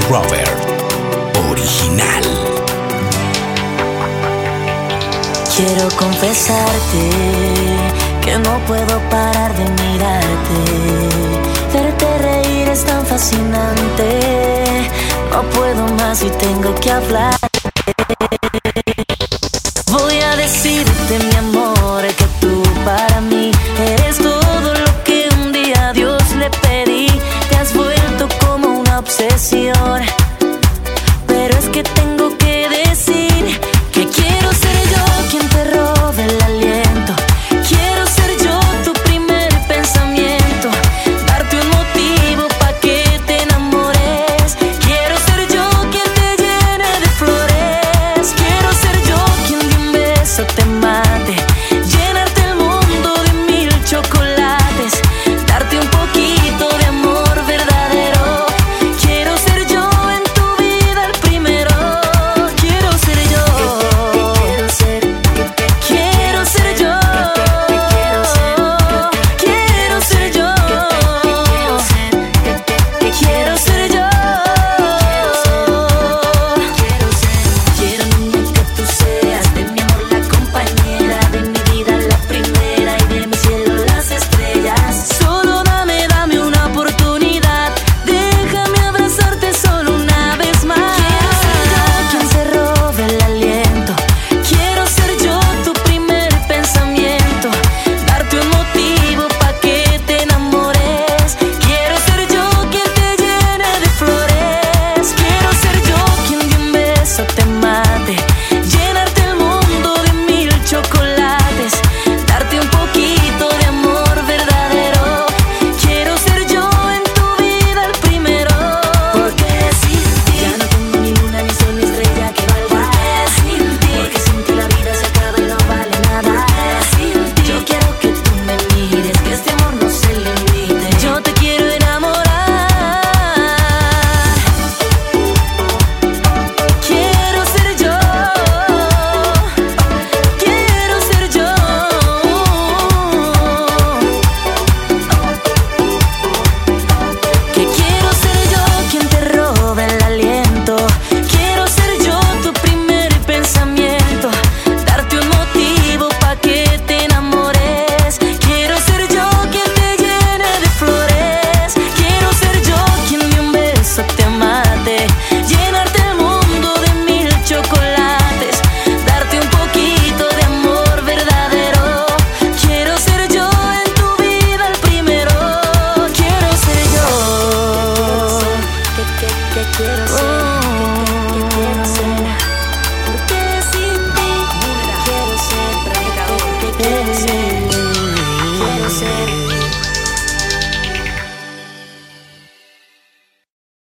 Robert, original. Quiero confesarte que no puedo parar de mirarte. Verte reír es tan fascinante. No puedo más y tengo que hablar. Voy a decirte, mi amor, que tú para mí eres todo lo que un día a Dios le pedí. Te has vuelto como una obsesión, pero es que tengo que decir que quiero ser yo quien te robe el aliento. Quiero ser yo tu primer pensamiento, darte un motivo pa' que te enamores. Quiero ser yo quien te llene de flores. Quiero ser yo quien de un beso te mate, llenarte el mundo de 1000 chocolates, darte un poquito de amor verdadero. Quiero ser yo en tu vida el primero. Quiero ser yo. Quiero ser yo. Quiero ser yo. Quiero ser yo. Quiero, niña, que tú seas de mi amor la compañera, de mi vida la primera y de mi cielo las estrellas. Solo dame una oportunidad, déjame abrazarte solo una vez más. Quiero ser yo quien te robe el aliento. Quiero ser yo tu primer pensamiento, darte un motivo pa' que te enamores. Quiero ser yo quien te llene de flores. Quiero ser yo quien de un beso te mate, llenarte el mundo de 1000 chocolates, darte un poquito de amor verdadero. Quiero ser yo en tu vida el primero, porque sin ti ya no tengo ni luna, ni sol, ni estrella que valga. Porque sin ti la vida se acaba y no vale nada. Sin ti yo quiero que tú me mires, que este amor no se limite. Yo te quiero enamorar. Quiero ser yo. Quiero ser yo. Que quiero ser yo quien te robe el aliento. Quiero ser yo tu primer pensamiento, darte un motivo pa' que te enamores. Quiero ser yo quien te llene de flores. Quiero ser yo quien de un beso te mate, llenarte el mundo de 1000 chocolates, darte un poquito de amor verdadero. Quiero ser yo en tu vida el primero. Quiero ser yo. Que quiero ser. Que quiero ser. Porque sin ti quiero ser. Que quiero